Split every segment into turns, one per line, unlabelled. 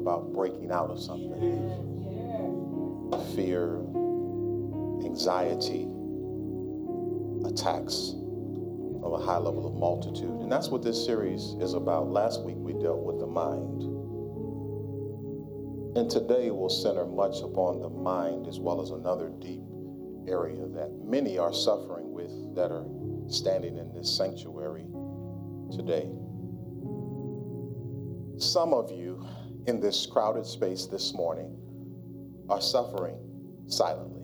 about breaking out of something. Fear, anxiety, attacks of a high level of multitude. And that's what this series is about. Last week we dealt with the mind. And today we'll center much upon the mind as well as another deep area that many are suffering with that are standing in this sanctuary today. Some of you in this crowded space this morning are suffering silently,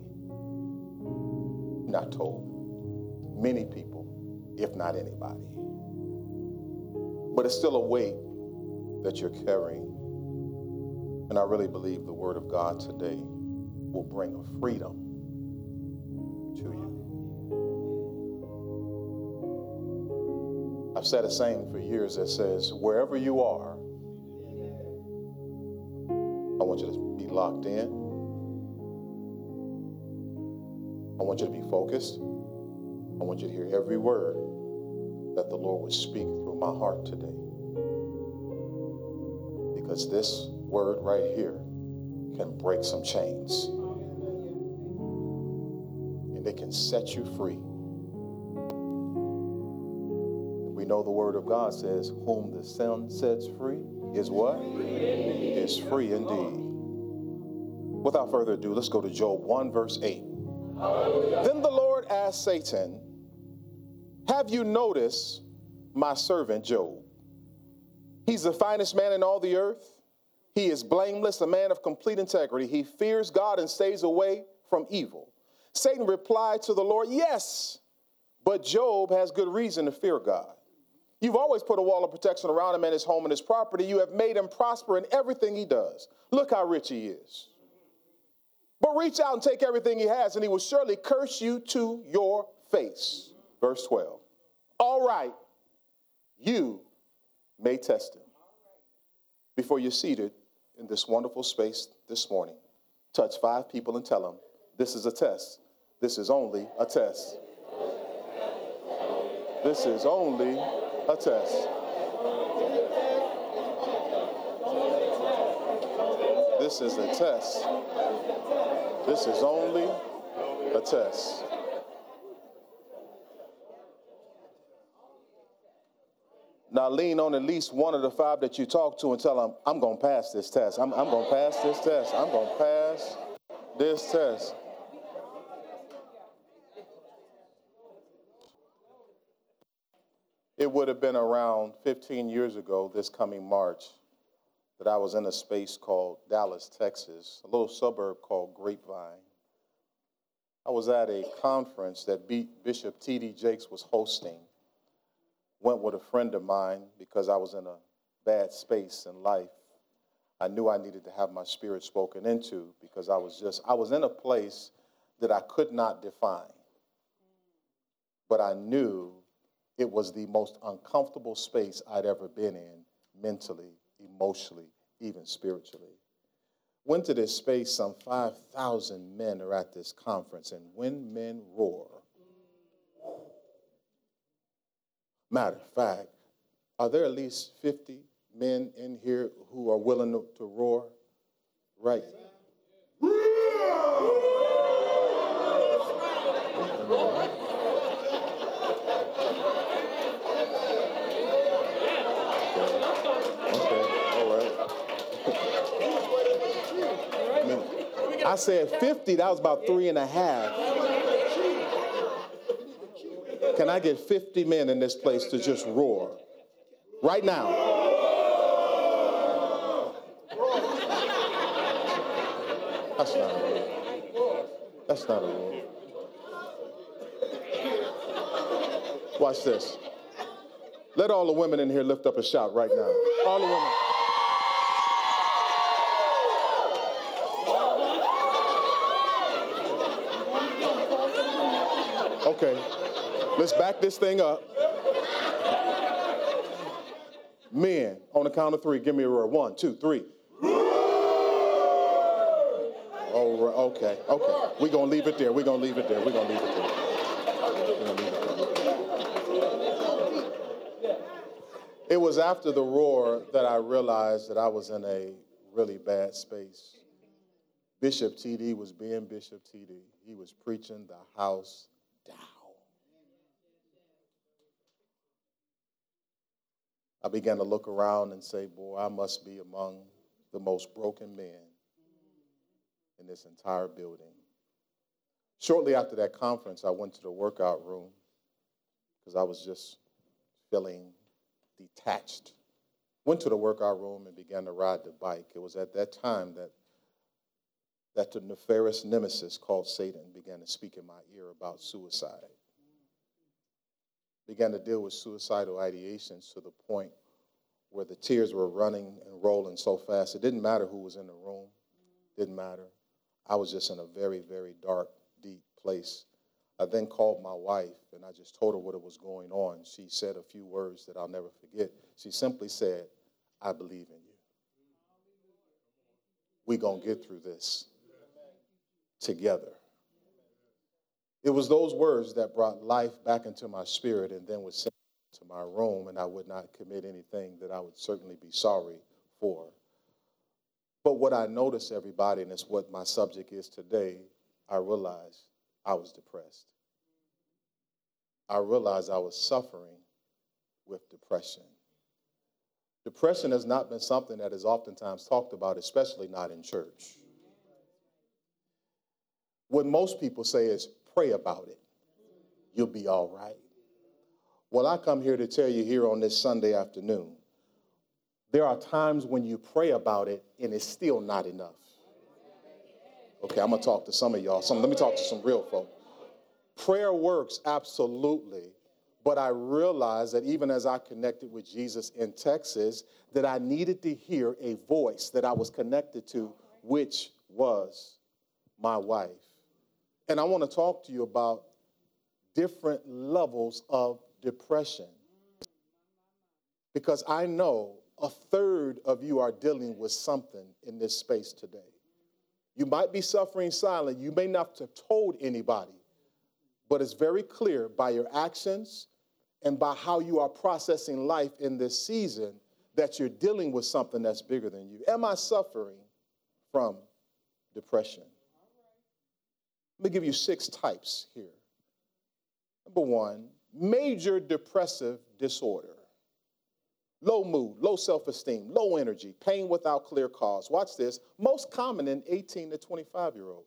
not told. Many people, if not anybody. But it's still a weight that you're carrying. And I really believe the word of God today will bring a freedom to you. I've said a saying for years that says, wherever you are, I want you to be locked in. I want you to be focused. I want you to hear every word that the Lord would speak through my heart today. Because this word right here can break some chains. And it can set you free. We know the word of God says, whom the Son sets free is what? Is free indeed. Without further ado, let's go to Job 1 verse 8. Then the Lord asked Satan, have you noticed my servant Job? He's the finest man in all the earth. He is blameless, a man of complete integrity. He fears God and stays away from evil. Satan replied to the Lord, yes, but Job has good reason to fear God. You've always put a wall of protection around him and his home and his property. You have made him prosper in everything he does. Look how rich he is. But reach out and take everything he has, and he will surely curse you to your face. Verse 12. All right, you may test him. Before you're seated in this wonderful space this morning, touch 5 people and tell them, this is a test. This is only a test. This is only a test. This is a test. This is only a test. Now lean on at least one of the 5 that you talk to and tell them, I'm going to pass this test. I'm going to pass this test. I'm going to pass this test. It would have been around 15 years ago, this coming March, that I was in a space called Dallas, Texas, a little suburb called Grapevine. I was at a conference that Bishop T.D. Jakes was hosting. Went with a friend of mine because I was in a bad space in life. I knew I needed to have my spirit spoken into because I was in a place that I could not define. But I knew it was the most uncomfortable space I'd ever been in, mentally, emotionally, even spiritually. Went to this space, some 5,000 men are at this conference, and when men roar, matter of fact, are there at least 50 men in here who are willing to roar? Right. I said 50, that was about 3.5. Can I get 50 men in this place to just roar? Right now. That's not a roar. That's not a roar. Watch this. Let all the women in here lift up a shout right now. All the women. Okay, let's back this thing up. Men, on the count of 3, give me a roar. 1, 2, 3. Oh, okay. We're going to leave it there. It was after the roar that I realized that I was in a really bad space. Bishop T.D. was being Bishop T.D. He was preaching the house down. I began to look around and say, boy, I must be among the most broken men in this entire building. Shortly after that conference, I went to the workout room because I was just feeling detached. Went to the workout room and began to ride the bike. It was at that time that the nefarious nemesis called Satan began to speak in my ear about suicide. Began to deal with suicidal ideations to the point where the tears were running and rolling so fast. It didn't matter who was in the room. Didn't matter. I was just in a very, very dark, deep place. I then called my wife, and I just told her what was going on. She said a few words that I'll never forget. She simply said, I believe in you. We're going to get through this together. It was those words that brought life back into my spirit and then would send me to my room, and I would not commit anything that I would certainly be sorry for. But what I noticed, everybody, and it's what my subject is today, I realized I was depressed. I realized I was suffering with depression. Depression has not been something that is oftentimes talked about, especially not in church. What most people say is, pray about it. You'll be all right. Well, I come here to tell you here on this Sunday afternoon, there are times when you pray about it and it's still not enough. Okay, I'm going to talk to some of y'all. Let me talk to some real folk. Prayer works, absolutely. But I realized that even as I connected with Jesus in Texas, that I needed to hear a voice that I was connected to, which was my wife. And I want to talk to you about different levels of depression. Because I know a third of you are dealing with something in this space today. You might be suffering silently. You may not have told anybody. But it's very clear by your actions and by how you are processing life in this season that you're dealing with something that's bigger than you. Am I suffering from depression? Let me give you 6 types here. Number 1, major depressive disorder. Low mood, low self-esteem, low energy, pain without clear cause. Watch this. Most common in 18 to 25-year-olds.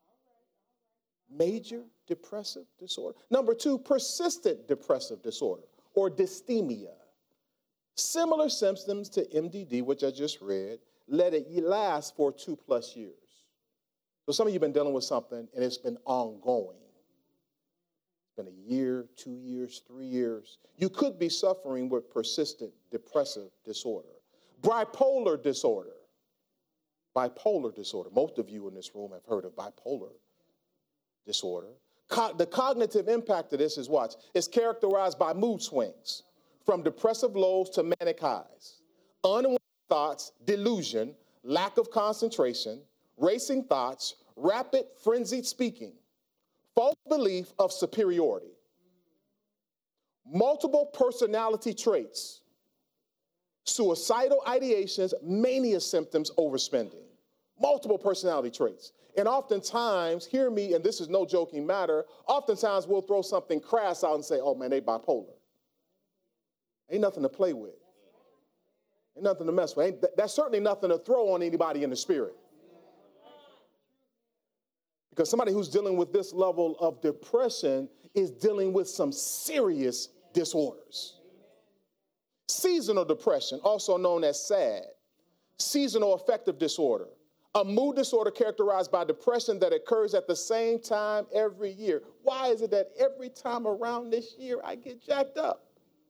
Major depressive disorder. Number 2, persistent depressive disorder or dysthymia. Similar symptoms to MDD, which I just read, let it last for 2+ years. So some of you have been dealing with something and it's been ongoing. It's been a year, 2 years, 3 years. You could be suffering with persistent depressive disorder. Bipolar disorder. Bipolar disorder. Most of you in this room have heard of bipolar disorder. The cognitive impact of this is, watch, it's characterized by mood swings from depressive lows to manic highs, unwanted thoughts, delusion, lack of concentration, racing thoughts, rapid frenzied speaking, false belief of superiority, multiple personality traits, suicidal ideations, mania symptoms, overspending, multiple personality traits. And oftentimes, hear me, and this is no joking matter, oftentimes we'll throw something crass out and say, oh man, they bipolar. Ain't nothing to play with. Ain't nothing to mess with. That's certainly nothing to throw on anybody in the spirit. Because somebody who's dealing with this level of depression is dealing with some serious disorders. Seasonal depression, also known as SAD, seasonal affective disorder, a mood disorder characterized by depression that occurs at the same time every year. Why is it that every time around this year I get jacked up?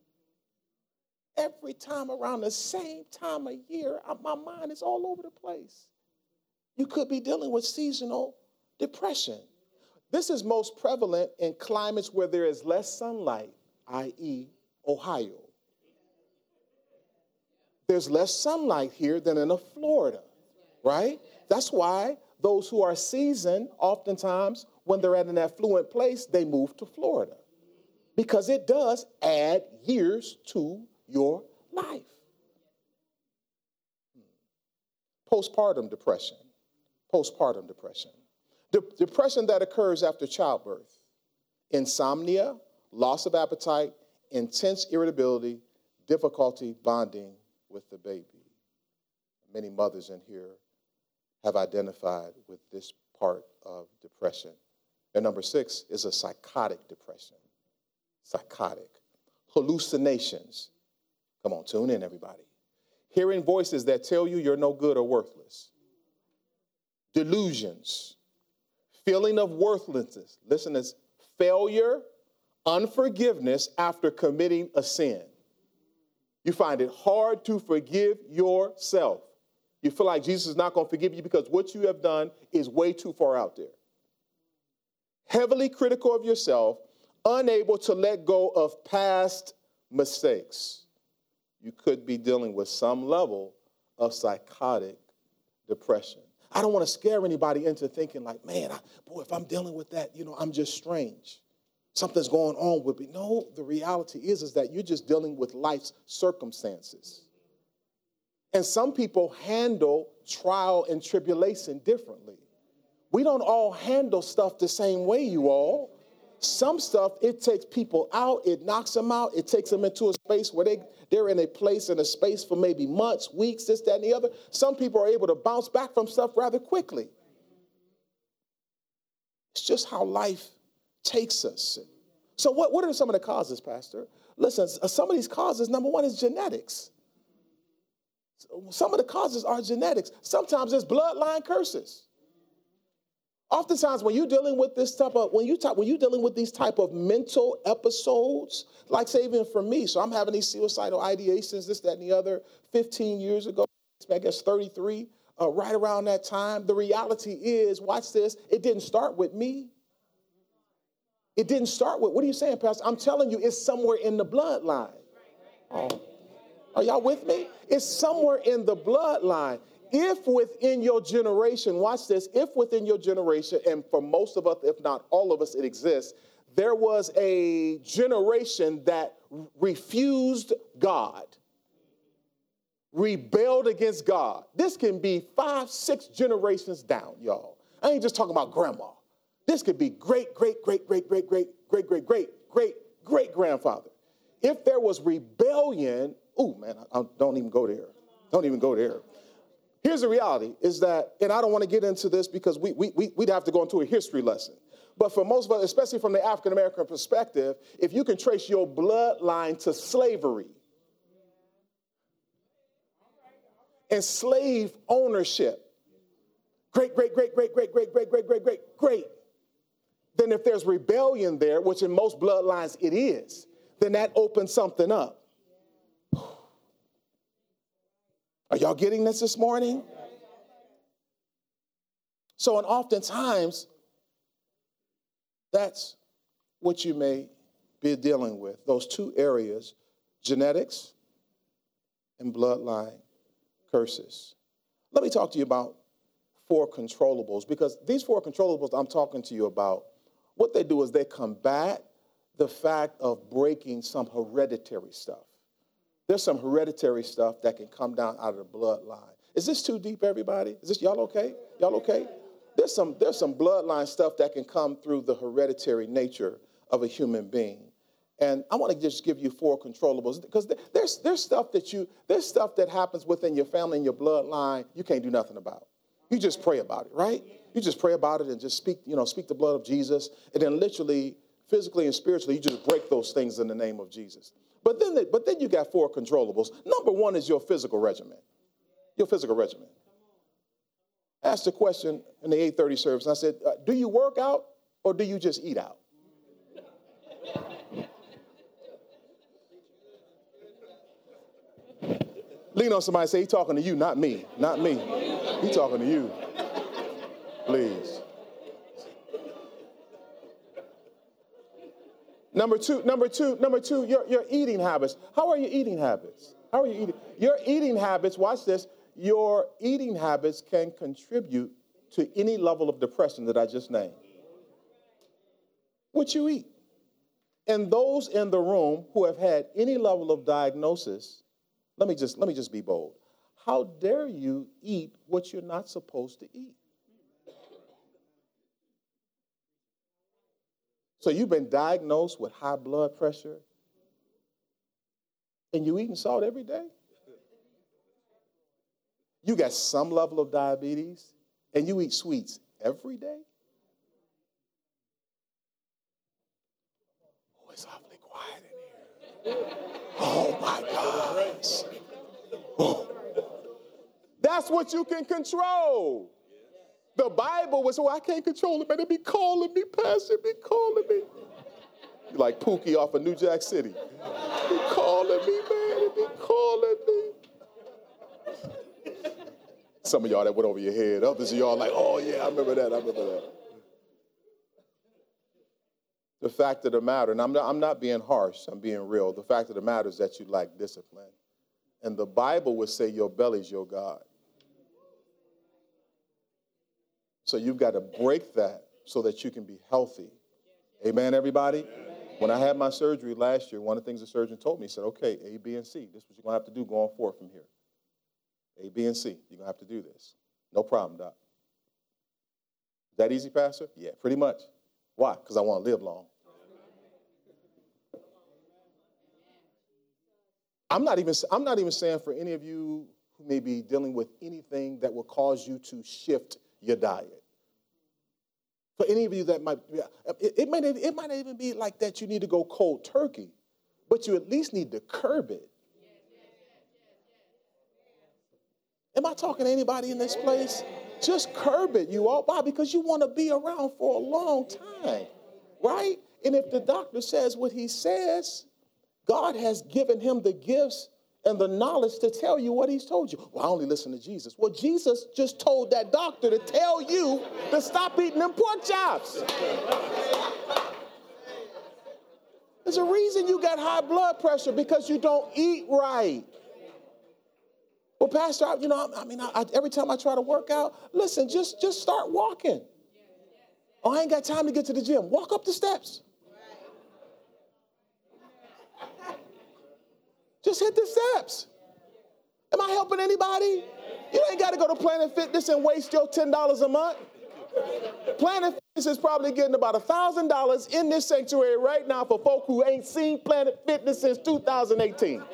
Every time around the same time of year, my mind is all over the place. You could be dealing with seasonal depression. This is most prevalent in climates where there is less sunlight, i.e., Ohio. There's less sunlight here than in Florida, right? That's why those who are seasoned, oftentimes, when they're at an affluent place, they move to Florida. Because it does add years to your life. Postpartum depression. Postpartum depression. Depression that occurs after childbirth. Insomnia, loss of appetite, intense irritability, difficulty bonding with the baby. Many mothers in here have identified with this part of depression. And number 6 is a psychotic depression. Psychotic. Hallucinations. Come on, tune in, everybody. Hearing voices that tell you you're no good or worthless. Delusions. Feeling of worthlessness. Listen, it's failure, unforgiveness after committing a sin. You find it hard to forgive yourself. You feel like Jesus is not going to forgive you because what you have done is way too far out there. Heavily critical of yourself, unable to let go of past mistakes. You could be dealing with some level of psychotic depression. I don't want to scare anybody into thinking like, man, if I'm dealing with that, I'm just strange. Something's going on with me. No, the reality is that you're just dealing with life's circumstances. And some people handle trial and tribulation differently. We don't all handle stuff the same way, you all. Some stuff, it takes people out, it knocks them out, it takes them into a space where they're in a space for maybe months, weeks, this, that, and the other. Some people are able to bounce back from stuff rather quickly. It's just how life takes us. So what are some of the causes, Pastor? Listen, some of these causes, number 1 is genetics. Some of the causes are genetics. Sometimes it's bloodline curses. Oftentimes, when you're dealing with this when you're dealing with these type of mental episodes, like say even for me, so I'm having these suicidal ideations, this, that, and the other, 15 years ago, I guess 33, right around that time. The reality is, watch this, it didn't start with me. It didn't start with, what are you saying, Pastor? I'm telling you, it's somewhere in the bloodline. Oh. Are y'all with me? It's somewhere in the bloodline. If within your generation, watch this, if within your generation, and for most of us, if not all of us, it exists, there was a generation that refused God, rebelled against God. This can be 5, 6 generations down, y'all. I ain't just talking about grandma. This could be great, great, great, great, great, great, great, great, great, great, great grandfather. If there was rebellion, don't even go there. Don't even go there. Here's the reality is that, and I don't want to get into this because we'd have to go into a history lesson. But for most of us, especially from the African-American perspective, if you can trace your bloodline to slavery and slave ownership, great, great, great, great, great, great, great, great, great, great, great, then if there's rebellion there, which in most bloodlines it is, then that opens something up. Are y'all getting this morning? So, and oftentimes, that's what you may be dealing with. Those 2 areas, genetics and bloodline curses. Let me talk to you about 4 controllables, because these 4 controllables I'm talking to you about, what they do is they combat the fact of breaking some hereditary stuff. There's some hereditary stuff that can come down out of the bloodline. Is this too deep, everybody? Is this, y'all okay? Y'all okay? There's some bloodline stuff that can come through the hereditary nature of a human being. And I want to just give you 4 controllables, because there's stuff that happens within your family and your bloodline you can't do nothing about. You just pray about it, right? You just pray about it and just speak the blood of Jesus, and then literally, physically and spiritually, you just break those things in the name of Jesus. But then you got 4 controllables. Number 1 is your physical regimen. Your physical regimen. I asked a question in the 8:30 service, and I said, do you work out or do you just eat out? Lean on somebody and say, he's talking to you, not me. Not me. He's talking to you. Please. Number two, your eating habits. How are your eating habits? How are you eating? Your eating habits, watch this, your eating habits can contribute to any level of depression that I just named. What you eat. And those in the room who have had any level of diagnosis, let me just be bold. How dare you eat what you're not supposed to eat? So you've been diagnosed with high blood pressure and you eating salt every day? You got some level of diabetes and you eat sweets every day? Oh, it's awfully quiet in here. Oh, my gosh. Oh. That's what you can control. The Bible was, oh, I can't control it, man. They be calling me, Pastor, be calling me. You're like Pookie off of New Jack City. Be calling me, man. They be calling me. Some of y'all that went over your head. Others of y'all like, oh, yeah, I remember that. The fact of the matter, and I'm not being harsh, I'm being real. The fact of the matter is that you lack discipline. And the Bible would say your belly's your God. So you've got to break that so that you can be healthy. Amen, everybody? When I had my surgery last year, one of the things the surgeon told me, he said, okay, A, B, and C. This is what you're going to have to do going forward from here. A, B, and C. You're going to have to do this. No problem, Doc. Is that easy, Pastor? Yeah, pretty much. Why? Because I want to live long. I'm not even saying for any of you who may be dealing with anything that will cause you to shift your diet. For any of you that might, it might not even be like that you need to go cold turkey, but you at least need to curb it. Am I talking to anybody in this place? Just curb it, you all. Why? Because you want to be around for a long time, right? And if the doctor says what he says, God has given him the gifts and the knowledge to tell you what he's told you. Well, I only listen to Jesus. Well, Jesus just told that doctor to tell you to stop eating them pork chops. There's a reason you got high blood pressure, because you don't eat right. Well, Pastor, every time I try to work out, listen, just start walking. Oh, I ain't got time to get to the gym. Walk up the steps. Just hit the steps. Am I helping anybody? You ain't got to go to Planet Fitness and waste your $10 a month. Planet Fitness is probably getting about $1,000 in this sanctuary right now for folk who ain't seen Planet Fitness since 2018.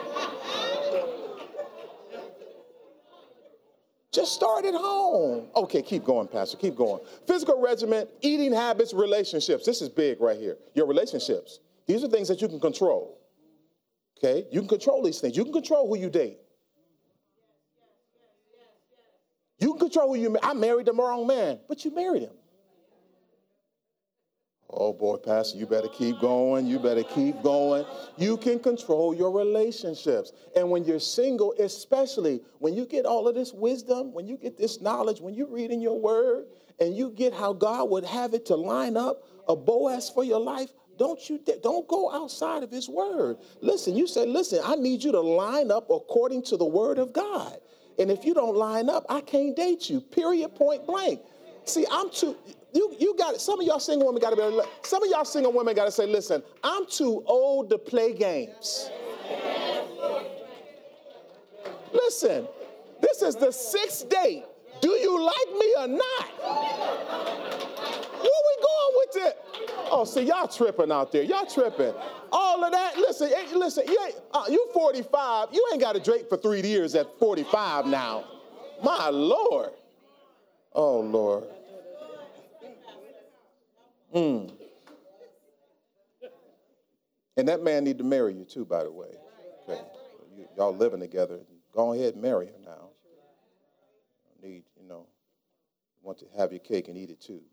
Just start at home. Okay, keep going, Pastor. Keep going. Physical regimen, eating habits, relationships. This is big right here. Your relationships. These are things that you can control. Okay? You can control these things. You can control who you date. You can control who you marry. I married the wrong man, but you married him. Oh, boy, Pastor, you better keep going. You better keep going. You can control your relationships. And when you're single, especially when you get all of this wisdom, when you get this knowledge, when you read in your word and you get how God would have it to line up a Boaz for your life, don't go outside of his word. Listen, you say, listen, I need you to line up according to the word of God. And if you don't line up, I can't date you, period, point blank. See, you got it. Some of y'all single women got to say, listen, I'm too old to play games. Listen, this is the 6th date. Do you like me or not? Where we going with it? Oh, see, y'all tripping out there. Y'all tripping. All of that. Listen, you 45. You ain't got to date for 3 years at 45 now. My Lord. Oh, Lord. And that man need to marry you too, by the way. Okay. Y'all living together. Go ahead and marry her now. Want to have your cake and eat it too.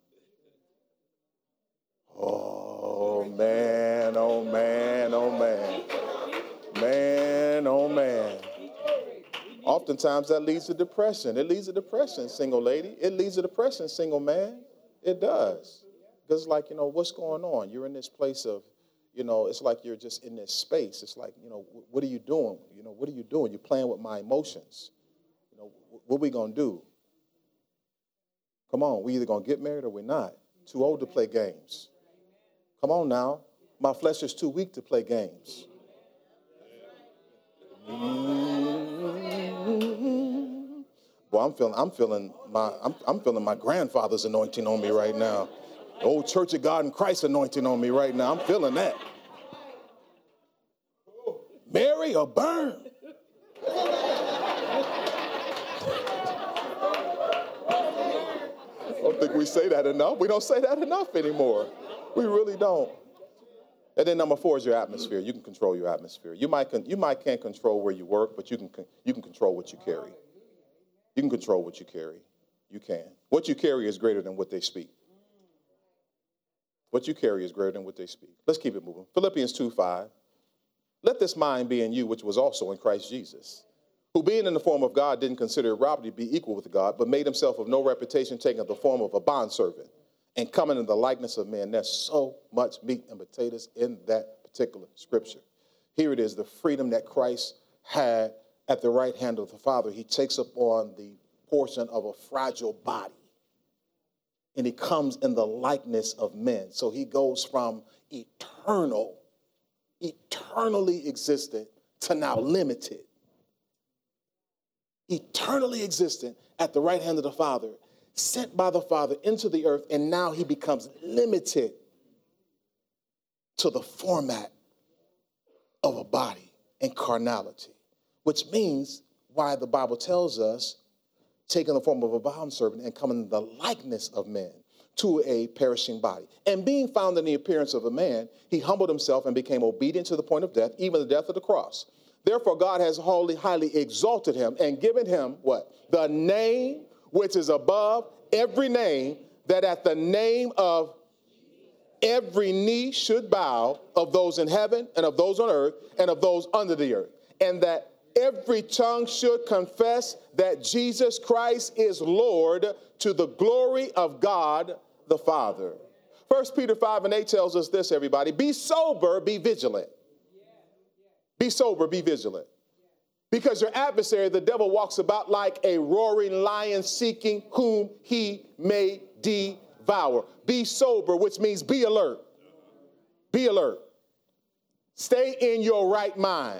Oh, man, oh, man, oh, man. Man, oh, man. Oftentimes that leads to depression. It leads to depression, single lady. It leads to depression, single man. It does. Because it's like, what's going on? You're in this place of, it's like you're just in this space. It's like, what are you doing? What are you doing? You're playing with my emotions. What are we going to do? Come on, we either going to get married or we're not. Too old to play games. Come on now. My flesh is too weak to play games. Well, I'm feeling my grandfather's anointing on me right now. The old Church of God in Christ anointing on me right now. I'm feeling that. Marry or burn. I don't think we say that enough. We don't say that enough anymore. We really don't. And then number 4 is your atmosphere. You can control your atmosphere. You might can't control where you work, but you can control what you carry. You can control what you carry. You can. What you carry is greater than what they speak. What you carry is greater than what they speak. Let's keep it moving. Philippians 2:5. Let this mind be in you, which was also in Christ Jesus, who being in the form of God didn't consider it robbery to be equal with God, but made himself of no reputation, taking the form of a bondservant and coming in the likeness of men. There's so much meat and potatoes in that particular scripture. Here it is, the freedom that Christ had at the right hand of the Father. He takes up on the portion of a fragile body, and he comes in the likeness of men. So he goes from eternally existent to now limited. Eternally existent at the right hand of the Father, sent by the Father into the earth, and now he becomes limited to the format of a body and carnality, which means why the Bible tells us, taking the form of a bondservant and coming in the likeness of men to a perishing body. And being found in the appearance of a man, he humbled himself and became obedient to the point of death, even the death of the cross. Therefore, God has highly exalted him and given him what? The name which is above every name, that at the name of every knee should bow, of those in heaven and of those on earth and of those under the earth. And that every tongue should confess that Jesus Christ is Lord, to the glory of God the Father. 1 Peter 5:8 tells us this, everybody. Be sober, be vigilant. Be sober, be vigilant. Because your adversary, the devil, walks about like a roaring lion, seeking whom he may devour. Be sober, which means be alert. Be alert. Stay in your right mind.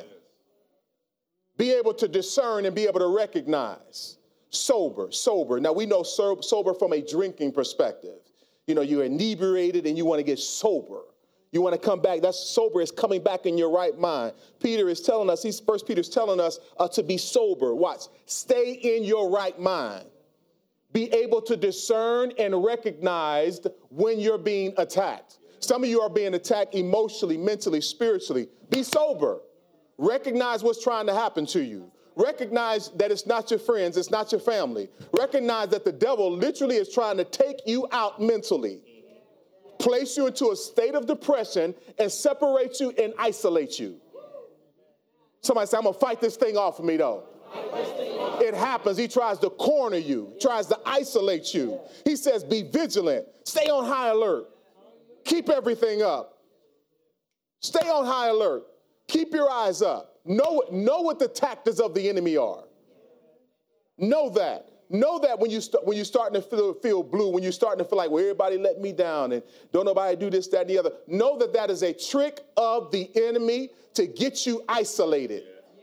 Be able to discern and be able to recognize. Sober. Now, we know sober from a drinking perspective. You know, you're inebriated and you want to get sober. You want to come back. That's sober, is coming back in your right mind. Peter is telling us, First Peter's telling us to be sober. Watch. Stay in your right mind. Be able to discern and recognize when you're being attacked. Some of you are being attacked emotionally, mentally, spiritually. Be sober. Recognize what's trying to happen to you. Recognize that it's not your friends, it's not your family. Recognize that the devil literally is trying to take you out mentally, place you into a state of depression, and separate you and isolate you. Somebody say, I'm going to fight this thing off of me, though. It happens. He tries to corner you, tries to isolate you. He says, be vigilant. Stay on high alert. Keep everything up. Stay on high alert. Keep your eyes up. Know what the tactics of the enemy are. Know that. Know that when you're starting to feel blue, when you're starting to feel like, well, everybody let me down and don't nobody do this, that, and the other. Know that that is a trick of the enemy to get you isolated.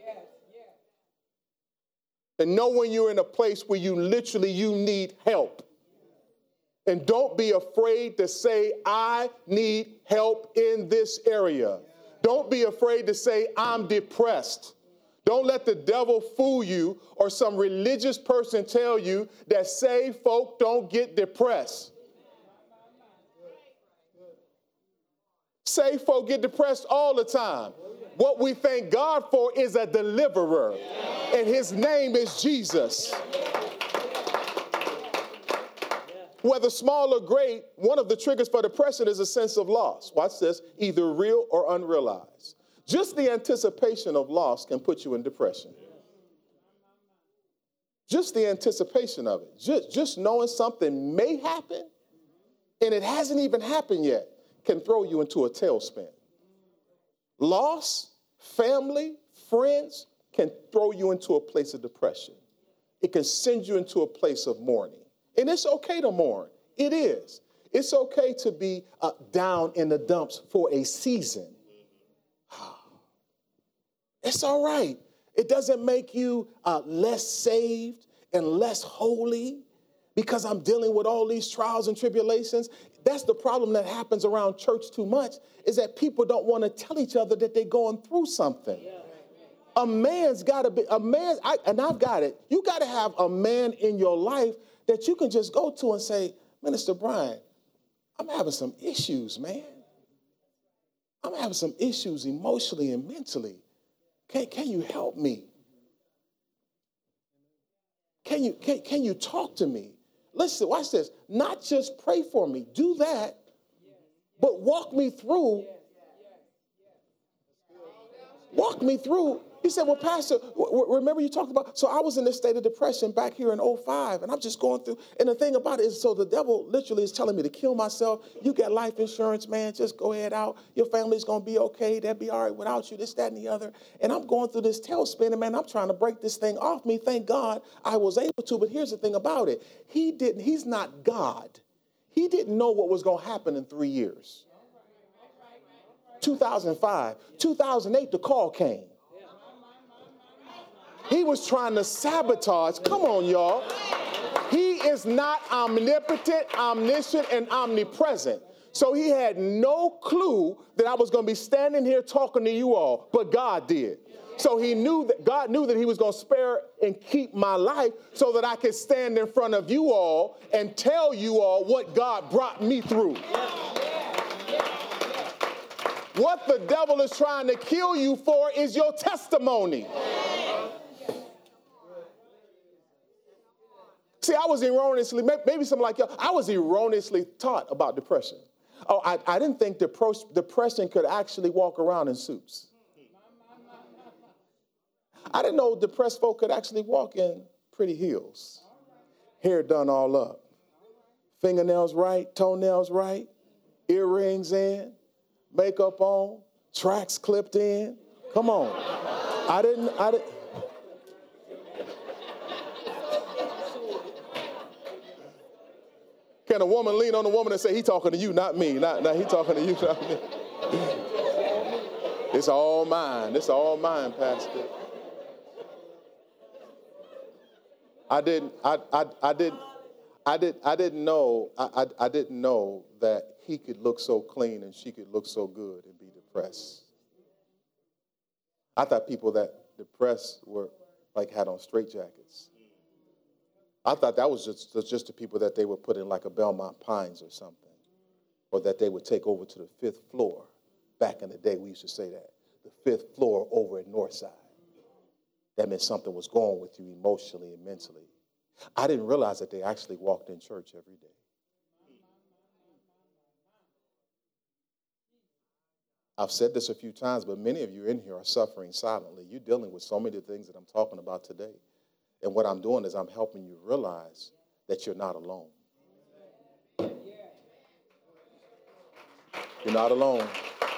And know when you're in a place where you need help. And don't be afraid to say, I need help in this area. Don't be afraid to say, I'm depressed. Don't let the devil fool you or some religious person tell you that saved folk don't get depressed. Saved folk get depressed all the time. What we thank God for is a deliverer, and his name is Jesus. Whether small or great, one of the triggers for depression is a sense of loss. Watch this, either real or unrealized. Just the anticipation of loss can put you in depression. Just the anticipation of it. Just knowing something may happen, and it hasn't even happened yet, can throw you into a tailspin. Loss, family, friends can throw you into a place of depression. It can send you into a place of mourning. And it's okay to mourn. It is. It's okay to be down in the dumps for a season. It's all right. It doesn't make you less saved. and less holy because I'm dealing with all these trials and tribulations. That's the problem that happens around church too much, is that people don't want to tell each other that they're going through something. A man's got to be, and I've got it, you got to have a man in your life that you can just go to and say, Minister Brian, I'm having some issues, man. I'm having some issues emotionally and mentally. Can you help me? Can you talk to me? Listen, watch this. Not just pray for me. Do that, but walk me through. Walk me through. He said, well, Pastor, remember you talked about, so I was in this state of depression back here in 2005, and I'm just going through, and the thing about it is, so the devil literally is telling me to kill myself. You got life insurance, man, just go ahead out. Your family's going to be okay. They'll be all right without you, this, that, and the other. And I'm going through this tailspin, and man, I'm trying to break this thing off me. Thank God I was able to, but here's the thing about it. He's not God. He didn't know what was going to happen in 3 years. 2005, 2008, the call came. He was trying to sabotage. Come on, y'all. He is not omnipotent, omniscient, and omnipresent. So he had no clue that I was going to be standing here talking to you all, but God did. So God knew that he was going to spare and keep my life so that I could stand in front of you all and tell you all what God brought me through. What the devil is trying to kill you for is your testimony. See, I was erroneously, maybe something like y'all, I was erroneously taught about depression. Oh, I didn't think depression could actually walk around in suits. I didn't know depressed folk could actually walk in pretty heels. Hair done all up. Fingernails right, toenails right, earrings in, makeup on, tracks clipped in. Come on. I didn't. Can a woman lean on a woman and say, he talking to you, not me. Not he talking to you, not me. It's all mine. It's all mine, Pastor. I didn't know that he could look so clean and she could look so good and be depressed. I thought people that depressed were like had on straitjackets. I thought that was just the people that they would put in like a Belmont Pines or something, or that they would take over to the 5th floor. Back in the day, we used to say that, the 5th floor over at Northside. That meant something was going with you emotionally and mentally. I didn't realize that they actually walked in church every day. I've said this a few times, but many of you in here are suffering silently. You're dealing with so many things that I'm talking about today. And what I'm doing is I'm helping you realize that you're not alone. You're not alone.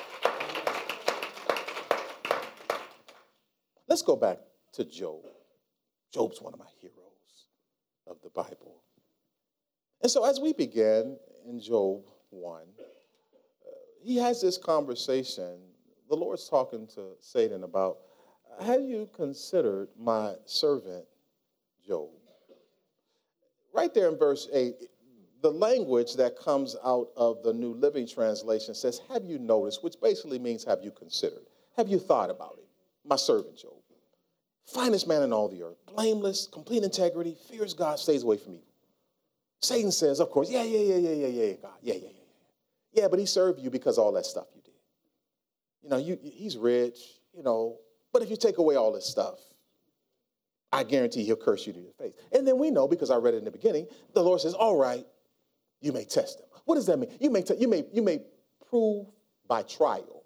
Let's go back to Job. Job's one of my heroes of the Bible. And so as we begin in Job 1, he has this conversation. The Lord's talking to Satan about, have you considered my servant Job? Right there in verse 8, the language that comes out of the New Living Translation says, have you noticed, which basically means have you considered? Have you thought about it? My servant Job, finest man in all the earth, blameless, complete integrity, fears God, stays away from evil. Satan says, of course, yeah, God, yeah. Yeah, but he served you because of all that stuff you did. You know, he's rich, but if you take away all this stuff, I guarantee he'll curse you to your face. And then we know, because I read it in the beginning, the Lord says, all right, you may test him. What does that mean? You may prove by trial.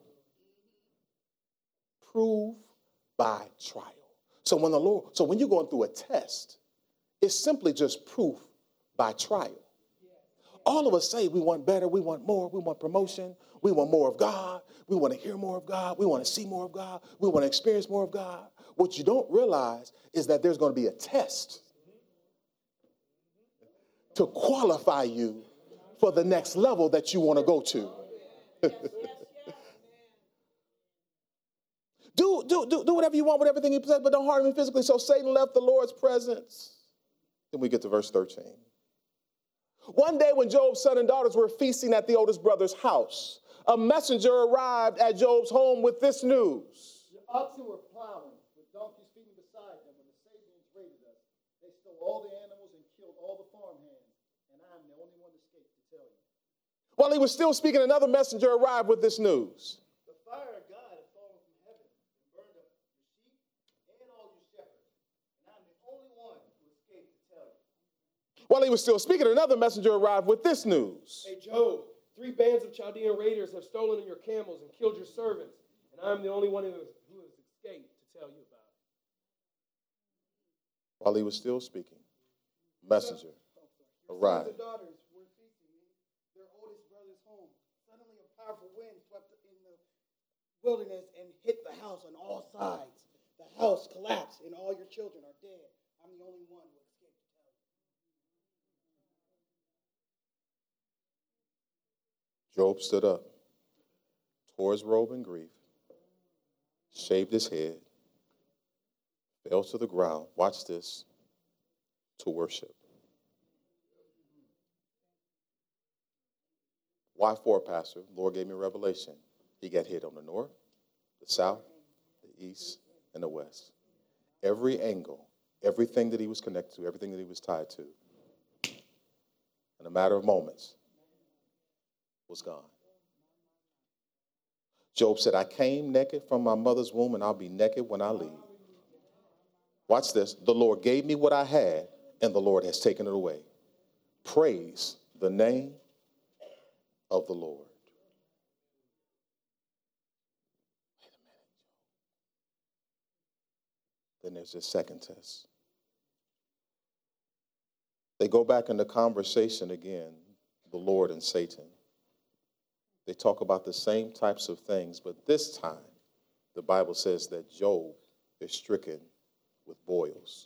Prove by trial. So when you're going through a test, it's simply just proof by trial. All of us say we want better, we want more, we want promotion, we want more of God, we want to hear more of God, we want to see more of God, we want to experience more of God. What you don't realize is that there's going to be a test to qualify you for the next level that you want to go to. Do whatever you want with everything he possessed, but don't harm him physically. So Satan left the Lord's presence. Then we get to verse 13. One day when Job's son and daughters were feasting at the oldest brother's house, a messenger arrived at Job's home with this news.
The oxen were plowing with donkeys feeding beside them when the Sabians raided us. They stole all the animals and killed all the farmhands, and I'm the only one escaped to tell you.
While he was still speaking, another messenger arrived with this news.
The fire of God has fallen from heaven and burned up your sheep and all your shepherds, and I'm the only one who escaped to tell you.
While he was still speaking, another messenger arrived with this news.
Hey, Job, 3 bands of Chaldean raiders have stolen your camels and killed your servants, and I'm the only one who has escaped to tell you about it.
While he was still speaking, messenger arrived.
Sons and daughters were feasting in their oldest brother's home. Suddenly a powerful wind swept in the wilderness and hit the house on all sides. The house collapsed and all your children are dead. I'm the only one who escaped to tell you.
Job stood up, tore his robe in grief, shaved his head, fell to the ground, watch this, to worship. Why for, Pastor? The Lord gave me a revelation. He got hit on the north, the south, the east, and the west. Every angle, everything that he was connected to, everything that he was tied to, in a matter of moments, was gone. Job said, I came naked from my mother's womb, and I'll be naked when I leave. Watch this. The Lord gave me what I had, and the Lord has taken it away. Praise the name of the Lord. Wait a minute. Then there's this second test. They go back in the conversation again, the Lord and Satan. They talk about the same types of things, but this time, the Bible says that Job is stricken with boils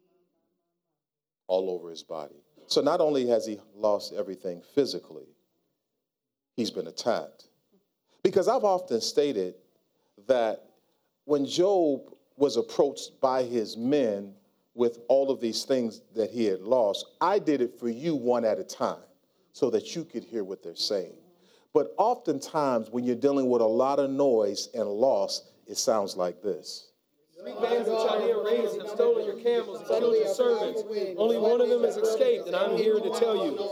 all over his body. So not only has he lost everything physically, he's been attacked. Because I've often stated that when Job was approached by his men with all of these things that he had lost, I did it for you one at a time so that you could hear what they're saying. But oftentimes when you're dealing with a lot of noise and loss, it sounds like this.
3 bands of Chaldean raiders have stolen your camels and killed your servants. Only one of them has escaped, and I'm here to tell you.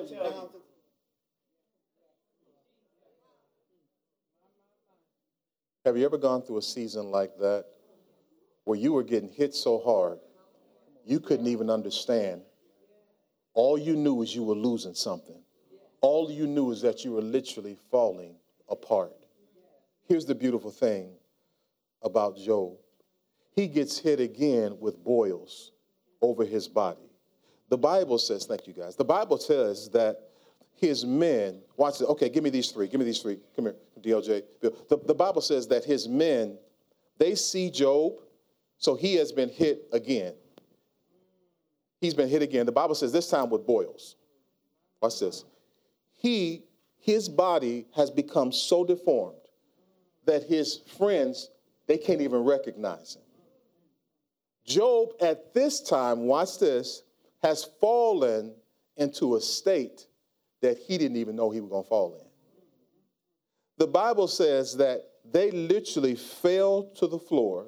Have you ever gone through a season like that where you were getting hit so hard you couldn't even understand? All you knew is you were losing something. All you knew is that you were literally falling apart. Here's the beautiful thing about Job. He gets hit again with boils over his body. The Bible says, thank you guys, the Bible says that his men, watch it, okay, give me these three, come here, DLJ. The Bible says that his men, they see Job, so he has been hit again. He's been hit again. The Bible says this time with boils. Watch this. His body has become so deformed that his friends, they can't even recognize him. Job at this time, watch this, has fallen into a state that he didn't even know he was going to fall in. The Bible says that they literally fell to the floor.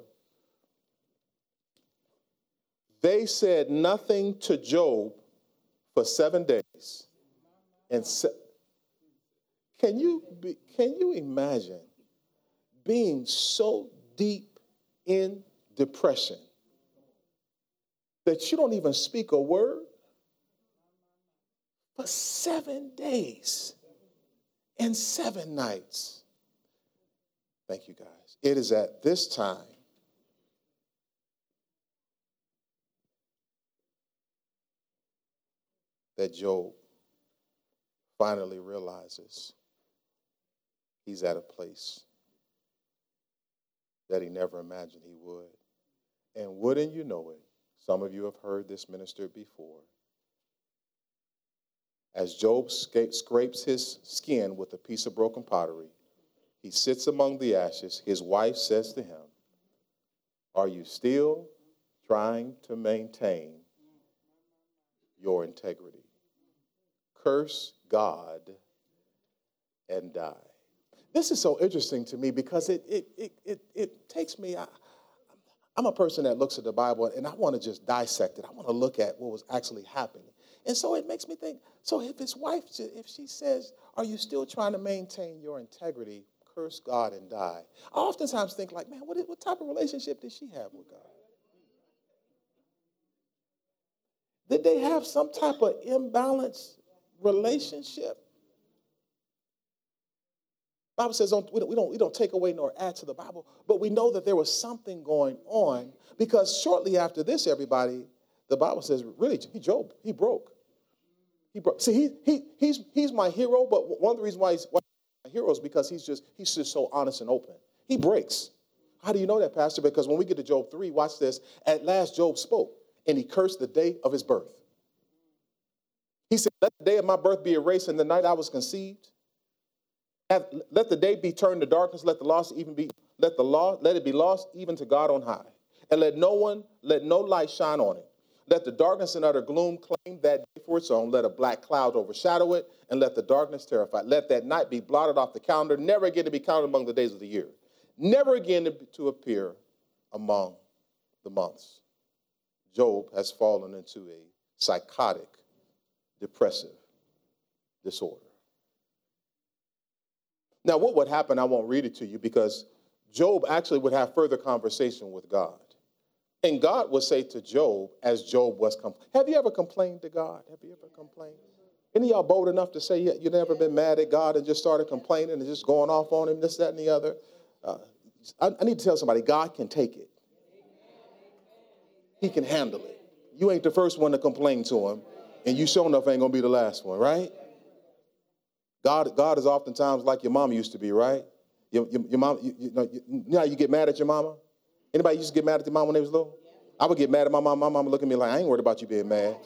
They said nothing to Job for 7 days. And can you imagine being so deep in depression that you don't even speak a word for 7 days and 7 nights? Thank you, guys. It is at this time that Job finally realizes he's at a place that he never imagined he would. And wouldn't you know it, some of you have heard this ministered before. As Job scrapes his skin with a piece of broken pottery, he sits among the ashes. His wife says to him, "Are you still trying to maintain your integrity. Curse God and die. This is so interesting to me because it takes me, I'm a person that looks at the Bible and I want to just dissect it. I want to look at what was actually happening. And so it makes me think, so if his wife, if she says, are you still trying to maintain your integrity, curse God and die? I oftentimes think like, man, what type of relationship did she have with God? Did they have some type of imbalanced relationship? The Bible says we don't take away nor add to the Bible, but we know that there was something going on because shortly after this, everybody, the Bible says, really, he broke. See, he's my hero, but one of the reasons why he's my hero is because he's just so honest and open. He breaks. How do you know that, Pastor? Because when we get to Job 3, watch this. At last, Job spoke, and he cursed the day of his birth. He said, let the day of my birth be erased and the night I was conceived. Let the day be turned to darkness. Let it be lost even to God on high. And let no light shine on it. Let the darkness and utter gloom claim that day for its own. Let a black cloud overshadow it, and let the darkness terrify it. Let that night be blotted off the calendar, never again to be counted among the days of the year. Never again to appear among the months. Job has fallen into a psychotic, depressive disorder. Now, what would happen, I won't read it to you, because Job actually would have further conversation with God. And God would say to Job, as Job was complaining, have you ever complained to God? Have you ever complained? Any of y'all bold enough to say you've never been mad at God and just started complaining and just going off on him, this, that, and the other? I need to tell somebody, God can take it. He can handle it. You ain't the first one to complain to him, and you sure enough ain't going to be the last one, right? God is oftentimes like your mama used to be, right? Your mom, you know how you get mad at your mama? Anybody used to get mad at their mom when they was little? I would get mad at my mom. My mama look at me like, I ain't worried about you being mad.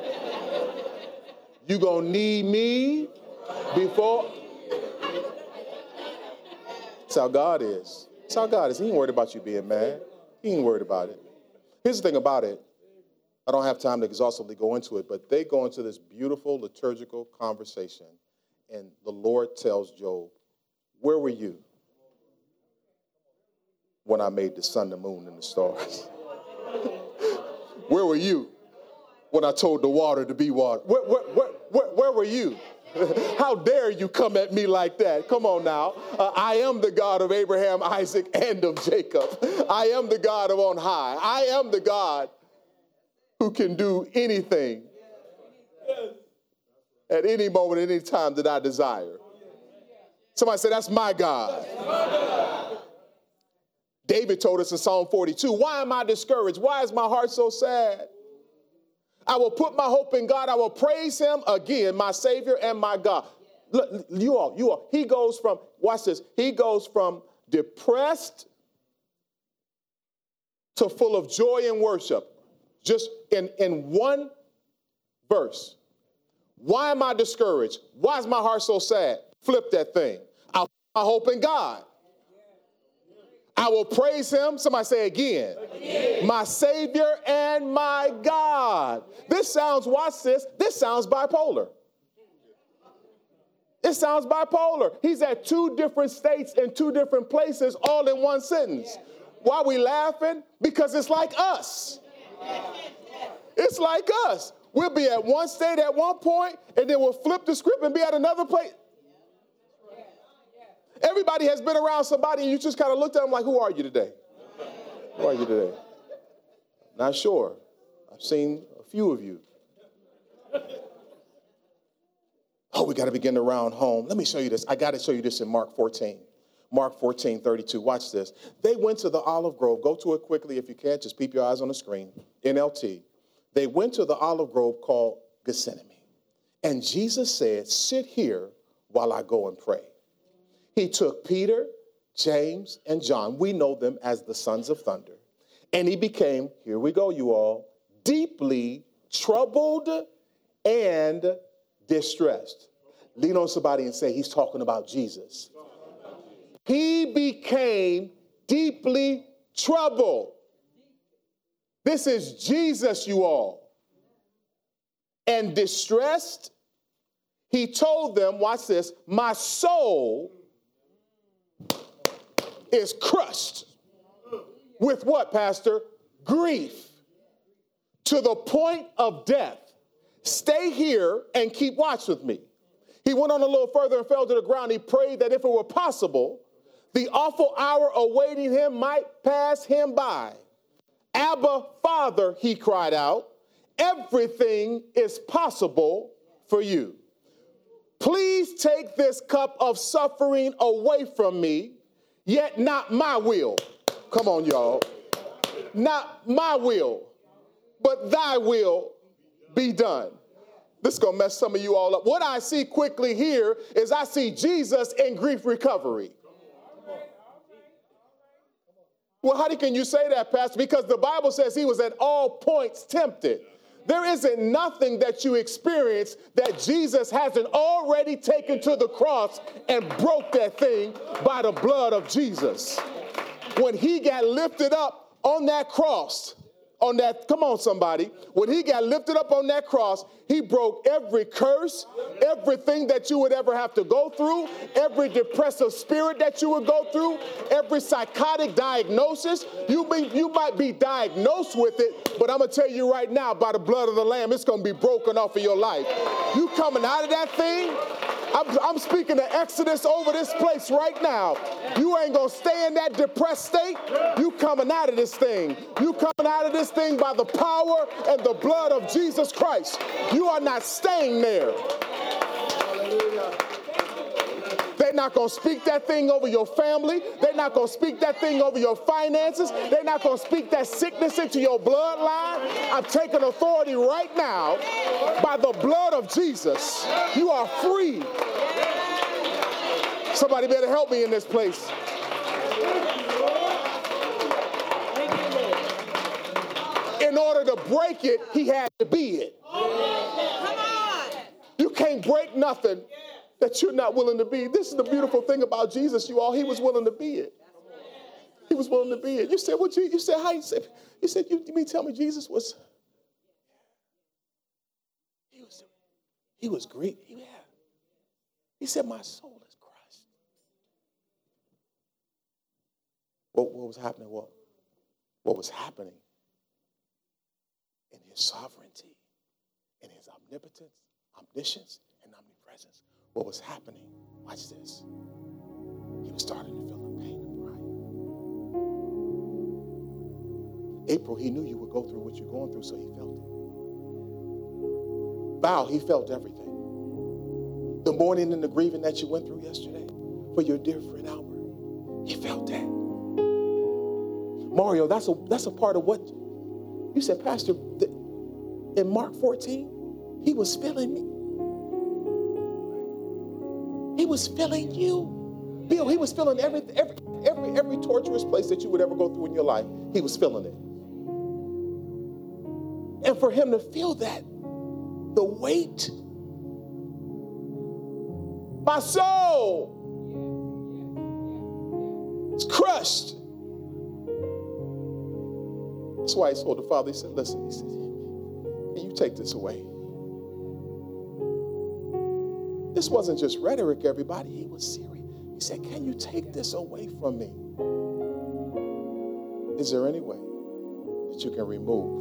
You gonna need me before? That's how God is. That's how God is. He ain't worried about you being mad. He ain't worried about it. Here's the thing about it. I don't have time to exhaustively go into it, but they go into this beautiful liturgical conversation, and the Lord tells Job, where were you when I made the sun, the moon, and the stars? Where were you when I told the water to be water? Where were you? How dare you come at me like that? Come on now. I am the God of Abraham, Isaac, and of Jacob. I am the God of on high. I am the God who can do anything at any moment, at any time that I desire. Somebody say, that's my God. David told us in Psalm 42, why am I discouraged? Why is my heart so sad? I will put my hope in God. I will praise him again, my Savior and my God. Look, you all. He goes from, watch this, he goes from depressed to full of joy and worship. Just in one verse. Why am I discouraged? Why is my heart so sad? Flip that thing. I'll put my hope in God. I will praise him. Somebody say again. My Savior and my God. This sounds, watch this, this sounds bipolar. It sounds bipolar. He's at two different states in two different places all in one sentence. Why are we laughing? Because it's like us. It's like us. We'll be at one state at one point, and then we'll flip the script and be at another place. Everybody has been around somebody, and you just kind of looked at them like, who are you today? Who are you today? Not sure. I've seen a few of you. Oh, we got to begin to round home. Let me show you this. I got to show you this in Mark 14. Mark 14:32. Watch this. They went to the olive grove. Go to it quickly if you can. Just keep your eyes on the screen. NLT. They went to the olive grove called Gethsemane. And Jesus said, sit here while I go and pray. He took Peter, James, and John. We know them as the sons of thunder. And he became, here we go, you all, deeply troubled and distressed. Lean on somebody and say, he's talking about Jesus. He became deeply troubled. This is Jesus, you all. and distressed, he told them, watch this, my soul is crushed with what, Pastor? Grief to the point of death. Stay here and keep watch with me. He went on a little further and fell to the ground. He prayed that if it were possible, the awful hour awaiting him might pass him by. Abba, Father, he cried out, everything is possible for you. Please take this cup of suffering away from me, yet not my will. Come on, y'all. Not my will, but thy will be done. This is going to mess some of you all up. What I see quickly here is I see Jesus in grief recovery. Well, how can you say that, Pastor? Because the Bible says he was at all points tempted. There isn't nothing that you experience that Jesus hasn't already taken to the cross and broke that thing by the blood of Jesus. When he got lifted up on that cross, come on somebody, when he got lifted up on that cross, he broke every curse, everything that you would ever have to go through, every depressive spirit that you would go through, every psychotic diagnosis. You might be diagnosed with it, but I'm going to tell you right now, by the blood of the Lamb, it's going to be broken off of your life. You coming out of that thing, I'm speaking of Exodus over this place right now. You ain't going to stay in that depressed state. You coming out of this thing. You coming out of this thing by the power and the blood of Jesus Christ. You are not staying there. They're not going to speak that thing over your family. They're not going to speak that thing over your finances. They're not going to speak that sickness into your bloodline. I'm taking authority right now by the blood of Jesus. You are free. Somebody better help me in this place. In order to break it, he had to be it. You can't break nothing that you're not willing to be. This is the beautiful thing about Jesus, you all. He was willing to be it. He was willing to be it. You said, what? You said, how? You said, you mean tell me Jesus was, he was great. Yeah. He said, my soul is crushed. What was happening? What was happening in his sovereignty, in his omnipotence, omniscience, and omnipresence? What was happening? Watch this. He was starting to feel the pain of pride. April, he knew you would go through what you're going through, so he felt it. Val, he felt everything. The mourning and the grieving that you went through yesterday for your dear friend Albert, he felt that. Mario, that's a part of what you said, Pastor. In Mark 14, he was feeling me. He was feeling you. Bill, he was feeling every torturous place that you would ever go through in your life. He was feeling it. And for him to feel that, the weight, my soul is crushed. That's why he told the Father, he said, listen, he said, can you take this away? This wasn't just rhetoric, everybody. He was serious. He said, can you take this away from me? Is there any way that you can remove?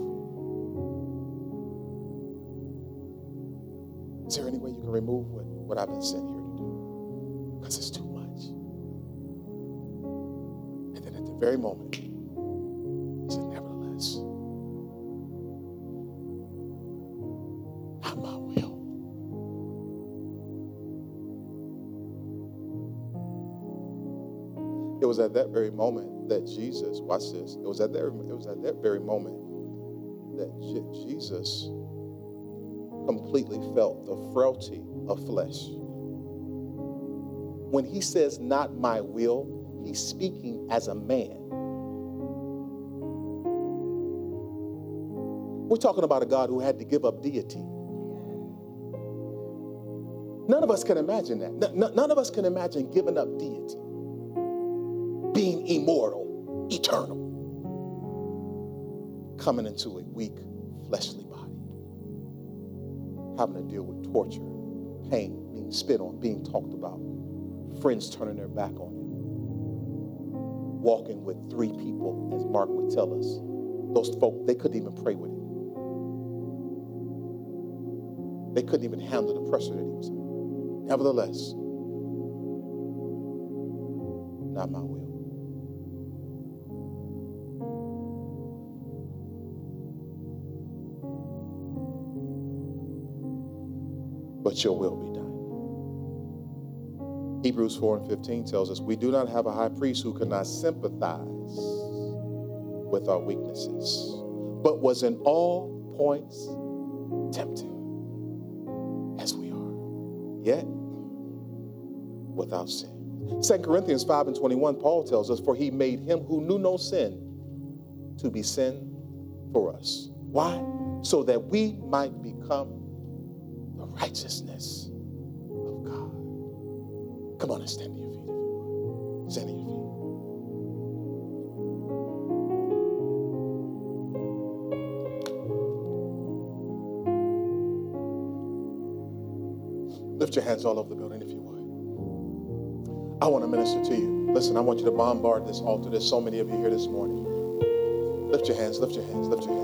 Is there any way you can remove what I've been sent here to do? Because it's too much. And then at the very moment, he said, nevertheless, not my will. It was at that very moment that Jesus, watch this, it was at that very moment that Jesus completely felt the frailty of flesh. When he says, not my will, he's speaking as a man. We're talking about a God who had to give up deity. None of us can imagine that. None of us can imagine giving up deity. Being immortal, eternal, coming into a weak, fleshly body. having to deal with torture, pain, being spit on, being talked about, friends turning their back on you, walking with 3 people, as Mark would tell us. Those folk, they couldn't even pray with him. They couldn't even handle the pressure that he was under. Nevertheless, not my will. But your will be done. Hebrews 4:15 tells us we do not have a high priest who cannot sympathize with our weaknesses, but was in all points tempted as we are, yet without sin. 2 Corinthians 5:21, Paul tells us, for he made him who knew no sin to be sin for us. Why? So that we might become the righteousness of God. Come on and stand to your feet if you would. Stand to your feet. Lift your hands all over the building if you would. I want to minister to you. Listen, I want you to bombard this altar. There's so many of you here this morning. Lift your hands, lift your hands, lift your hands.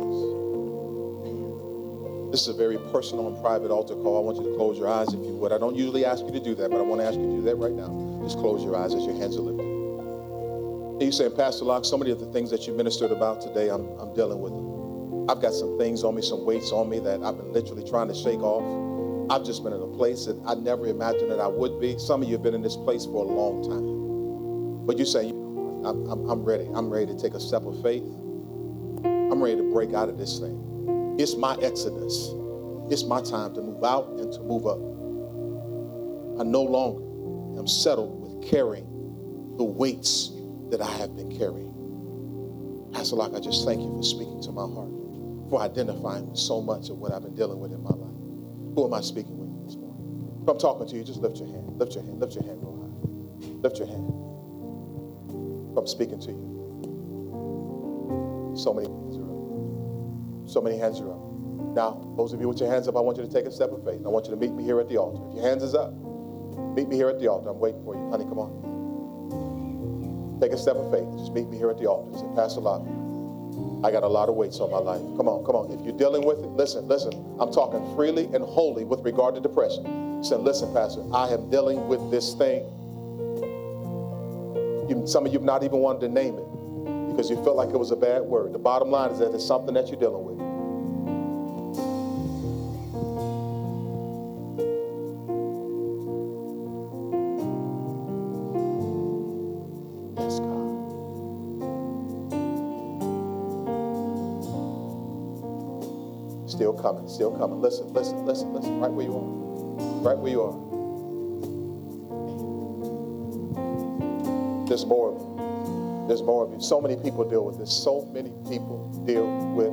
This is a very personal and private altar call. I want you to close your eyes if you would. I don't usually ask you to do that, but I want to ask you to do that right now. Just close your eyes as your hands are lifted. And you saying, Pastor Locke, so many of the things that you ministered about today, I'm dealing with them. I've got some things on me, some weights on me that I've been literally trying to shake off. I've just been in a place that I never imagined that I would be. Some of you have been in this place for a long time. But you say, I'm ready. I'm ready to take a step of faith. I'm ready to break out of this thing. It's my exodus. It's my time to move out and to move up. I no longer am settled with carrying the weights that I have been carrying. Pastor Locke, I just thank you for speaking to my heart, for identifying with so much of what I've been dealing with in my life. Who am I speaking with this morning? If I'm talking to you, just lift your hand. Lift your hand. Lift your hand real high. Lift your hand. If I'm speaking to you. So many hands are up. So many hands are up. Now, those of you with your hands up, I want you to take a step of faith. I want you to meet me here at the altar. If your hands is up, meet me here at the altar. I'm waiting for you. Honey, come on. Take a step of faith. Just meet me here at the altar. Say, Pastor Locke, I got a lot of weights on my life. Come on, come on. If you're dealing with it, listen. I'm talking freely and wholly with regard to depression. Say, listen, Pastor, I am dealing with this thing. Some of you have not even wanted to name it because you felt like it was a bad word. The bottom line is that it's something that you're dealing with. Yes, God. Still coming, still coming. Listen, right where you are. Right where you are. There's more of you. There's more of you. So many people deal with this. So many people deal with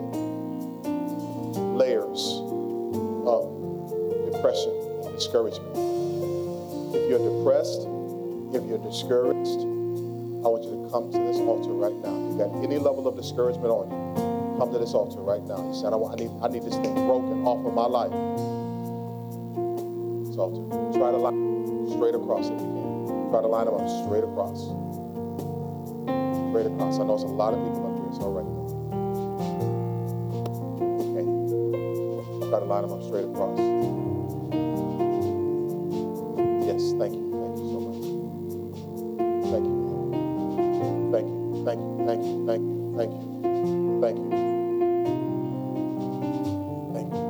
layers of depression and discouragement. If you're depressed, if you're discouraged, I want you to come to this altar right now. If you've got any level of discouragement on you, come to this altar right now. You say, I need this thing broken off of my life. This altar. Try to line straight across if you can. Try to line them up straight across. Straight across. I know there's a lot of people up here. It's all right. Okay. Try to line them up straight across. Yes, thank you. Thank you so much. Thank you. Thank you. Thank you. Thank you. Thank you. Thank you. Thank you. Thank you.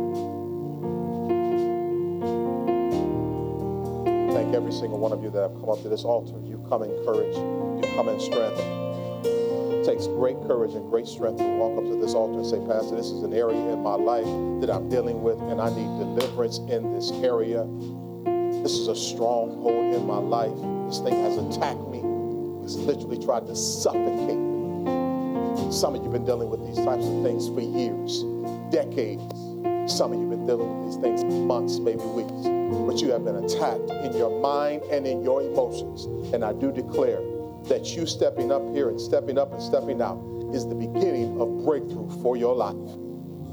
Thank every single one of you that have come up to this altar. You come in courage. You come in strength. It takes great courage and great strength to walk up to this altar and say, Pastor, this is an area in my life that I'm dealing with, and I need deliverance in this area. This is a stronghold in my life. This thing has attacked me. It's literally tried to suffocate me. Some of you have been dealing with these types of things for years, decades. Some of you have been dealing with these things months, maybe weeks. But you have been attacked in your mind and in your emotions. And I do declare that you stepping up here and stepping up and stepping out is the beginning of breakthrough for your life.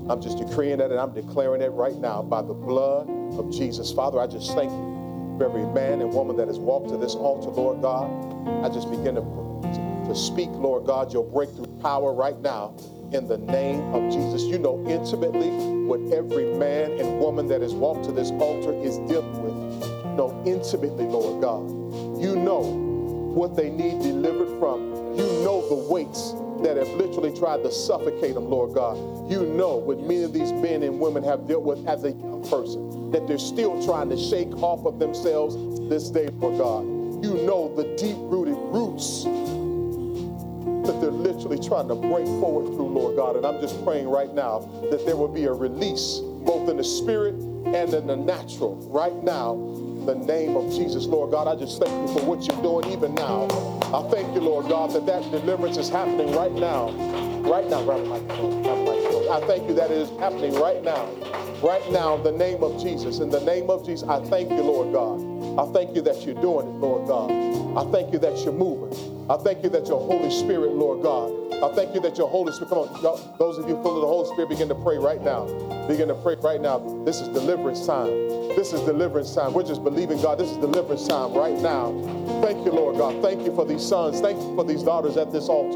I'm just decreeing that and I'm declaring it right now by the blood of Jesus. Father, I just thank you for every man and woman that has walked to this altar, Lord God. I just begin to speak, Lord God, your breakthrough power right now in the name of Jesus. You know intimately what every man and woman that has walked to this altar is dealing with. You know intimately, Lord God. You know what they need delivered from. You know the weights that have literally tried to suffocate them, Lord God. You know what many of these men and women have dealt with as a young person, that they're still trying to shake off of themselves this day, Lord God. You know the deep-rooted roots that they're literally trying to break forward through, Lord God. And I'm just praying right now that there will be a release, both in the spirit and in the natural, right now, in the name of Jesus, Lord God. I just thank you for what you're doing even now. I thank you, Lord God, that deliverance is happening right now. Right now, I thank you that it is happening right now. Right now, in the name of Jesus. In the name of Jesus, I thank you, Lord God. I thank you that you're doing it, Lord God. I thank you that you're moving. I thank you that your Holy Spirit, Lord God. I thank you that your Holy Spirit, come on, y'all, those of you full of the Holy Spirit, begin to pray right now. Begin to pray right now. This is deliverance time. This is deliverance time. We're just believing, God, this is deliverance time right now. Thank you, Lord God. Thank you for these sons. Thank you for these daughters at this altar.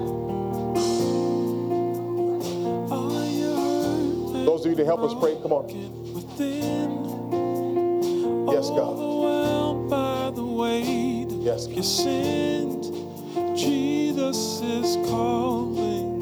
Those of you that help us pray, come on. Yes, God. Yes, God.
Jesus is calling.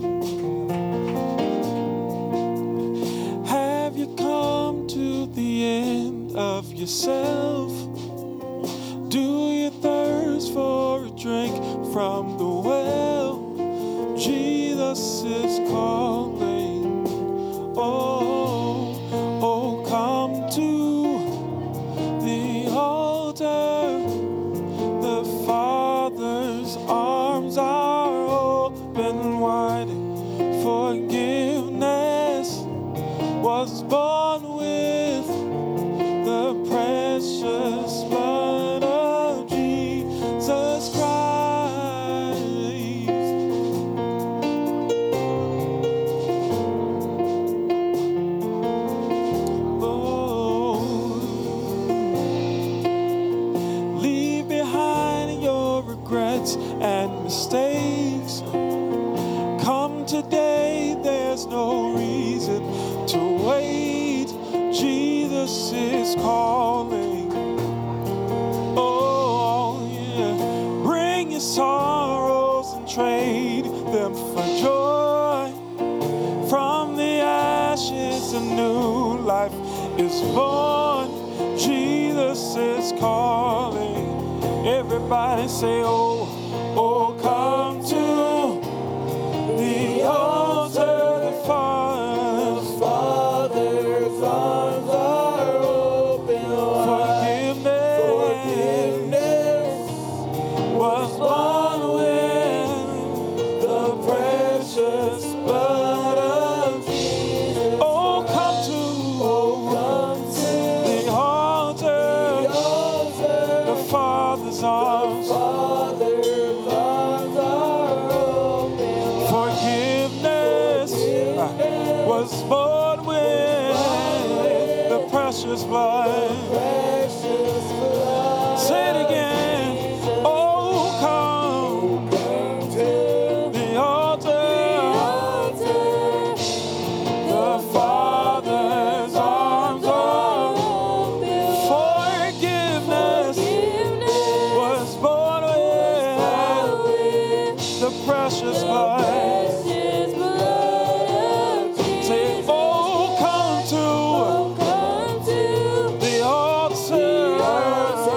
Have you come to the end of yourself? Do you thirst for a drink from the well? Jesus is calling. Oh, oh, come to the altar. The Father's arms are open wide. Forgiveness was born with the precious blood of Jesus Christ. Oh, leave behind your regrets and mistakes. Come today, there's no reason to wait. Jesus is calling. Oh, yeah. Bring your sorrows and trade them for joy. From the ashes, a new life is born. Jesus is calling. Everybody say, oh, oh, come to the altar. The Father's arms are open wide. Forgiveness was born with the precious blood of Jesus. Oh, come to the altar. The Father's arms are open. Forgiveness was born with the precious blood. Say it again. Oh, come to the altar. The Father's arms are open. Forgiveness was born with the precious blood. Say, oh, come to the altar.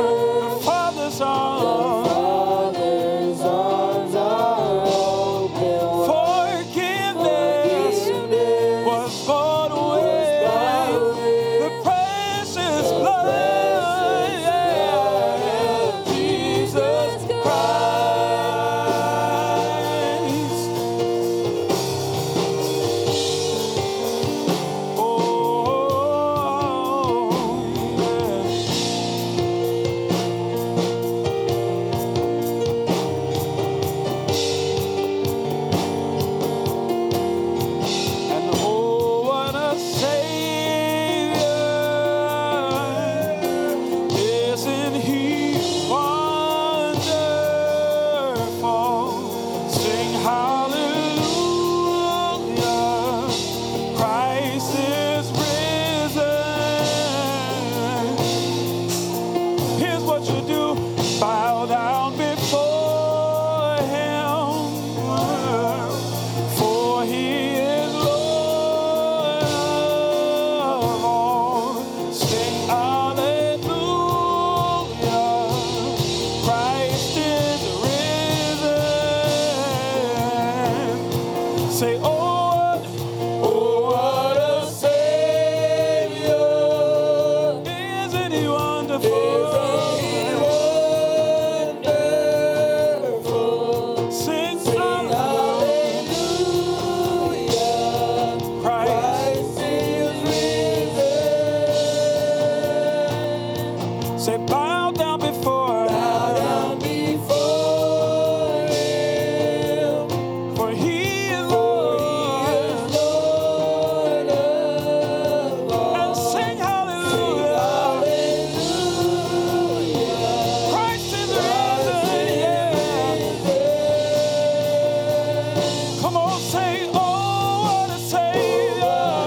Say, bow down before Him, for He is Lord. And sing hallelujah. Christ is risen, yeah. Come on, say, oh, what a Savior.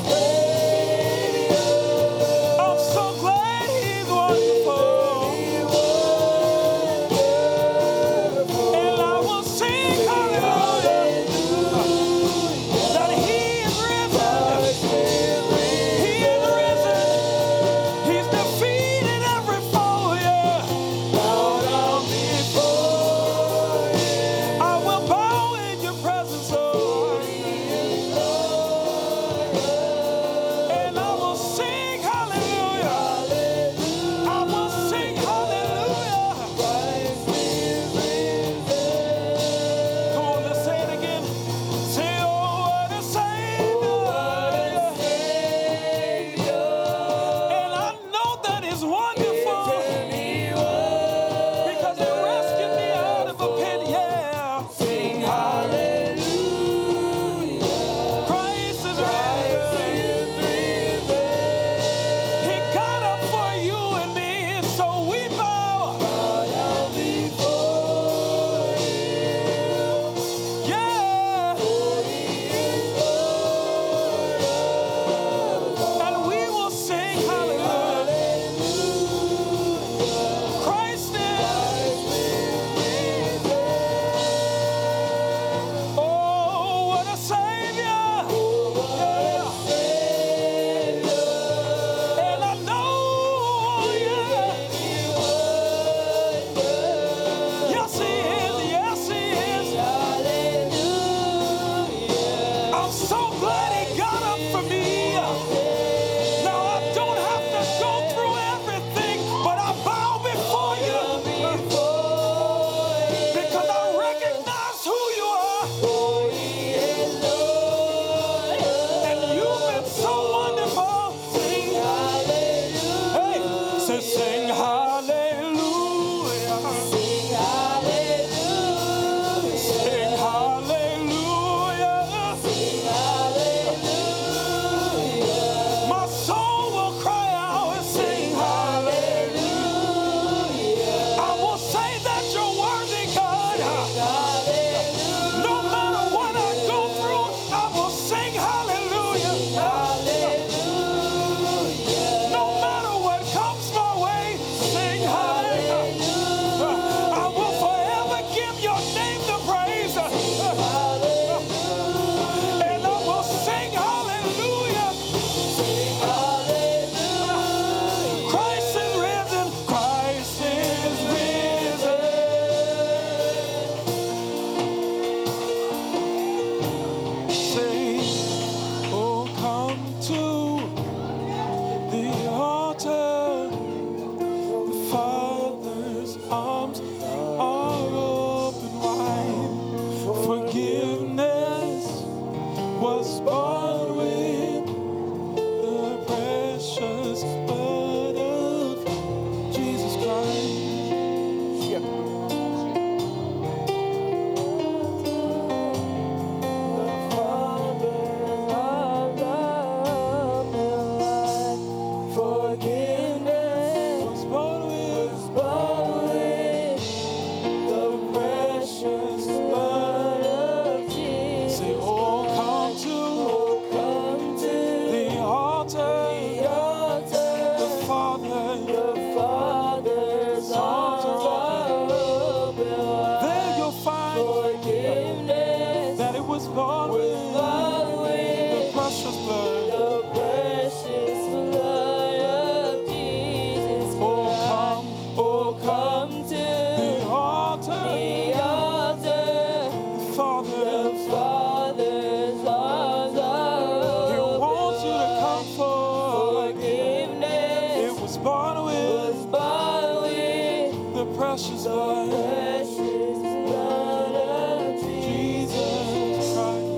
I'm so glad He's wonderful. And I will sing hallelujah, that He is risen. He is risen. He's defeated every foe, yeah. I will bow in your presence, Lord. And I will sing hallelujah. I will sing hallelujah. Come on, let's say it again. Say, oh, what a Savior. And I know that is wonderful because He rescued me out of a pit, yeah. Sing hallelujah. Christ is risen. He got up for you and me, so we bow down before Him. Yeah. And we will sing hallelujah. Christ is oh, what a Savior. Yeah. And I know, yeah. Yes, He is. Yes, He is. I'm so glad He got up for me. Now I don't have to go through everything, but I bow before You because I recognize who You are. And You've been so wonderful. Sing hallelujah. Hey, say sing hallelujah. Sing hallelujah. Sing hallelujah. Sing hallelujah. My soul will cry out and sing hallelujah. I will say that You're worthy, God. No matter what I go through, I will sing hallelujah. No matter what comes my way, sing hallelujah. I will forever give Your name the praise. And I will sing hallelujah. Christ is risen. Christ is risen. Say, oh, come to the altar. The Father's arms are open wide. Forgiveness was bought with the precious blood of Jesus Christ. Forgiveness was bought with the precious blood of Jesus. Say, oh, come to the altar. The Father's arms are open. There you'll find forgiveness, that it was bought with the precious blood. Come to the altar. The Father's arms are He wants you to come for forgiveness. It was bought with the precious blood of Jesus Christ.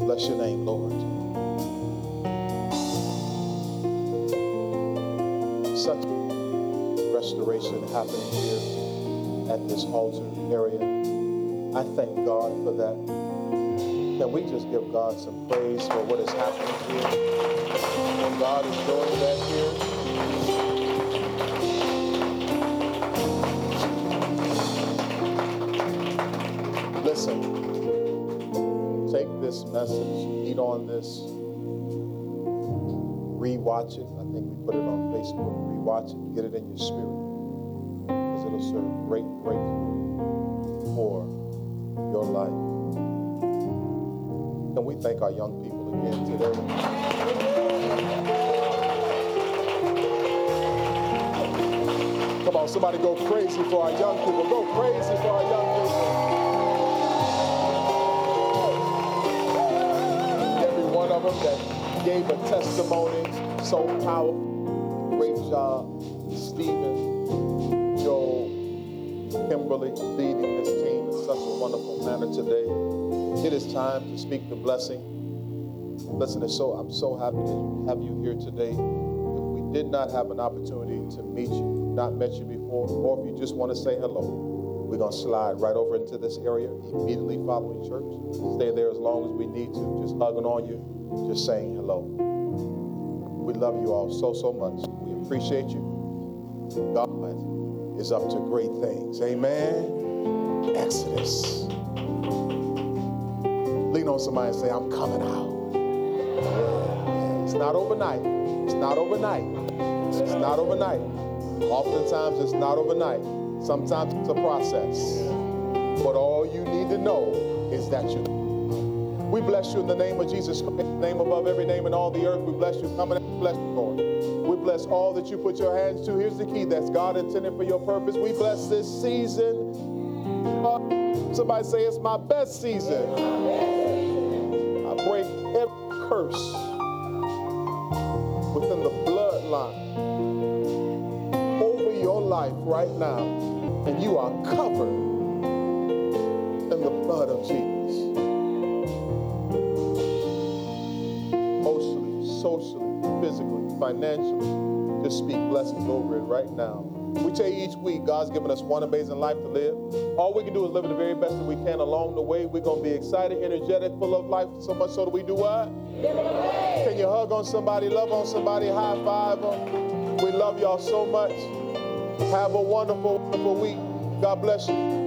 Bless your name, Lord. Such restoration happening here at this altar area. I thank God for that. Can we just give God some praise for what is happening here? When God is doing that here. Listen, take this message, eat on this, rewatch it. I think we put it on Facebook. Rewatch it, get it in your spirit, because it'll serve great breakthrough for your life. Can we thank our young people again today? Come on, somebody go crazy for our young people. Go crazy for our young people. Of them that gave a testimony so powerful. Great job, Stephen, Joel, Kimberly, leading this team in such a wonderful manner today. It is time to speak the blessing. Listen, I'm so happy to have you here today. If we did not have an opportunity to meet you, not met you before, or if you just want to say hello, we're going to slide right over into this area immediately following church. Stay there as long as we need to, just hugging on you. Just saying hello. We love you all so, so much. We appreciate you. God is up to great things. Amen. Exodus. Lean on somebody and say, I'm coming out. Yeah. It's not overnight. It's not overnight. It's not overnight. Oftentimes it's not overnight. Sometimes it's a process. But all you need to know is that we bless you in the name of Jesus Christ, the name above every name in all the earth. We bless you. Come and bless you, Lord. We bless all that you put your hands to. Here's the key. That's God intended for your purpose. We bless this season. Somebody say it's my best season. I break every curse within the bloodline over your life right now. And you are covered in the blood of Jesus. Socially, physically, financially, just speak blessings over it right now. We tell you each week, God's given us one amazing life to live. All we can do is live it the very best that we can along the way. We're going to be excited, energetic, full of life, so much so that we do what? Can you hug on somebody, love on somebody, high five them? We love y'all so much. Have a wonderful, wonderful week. God bless you.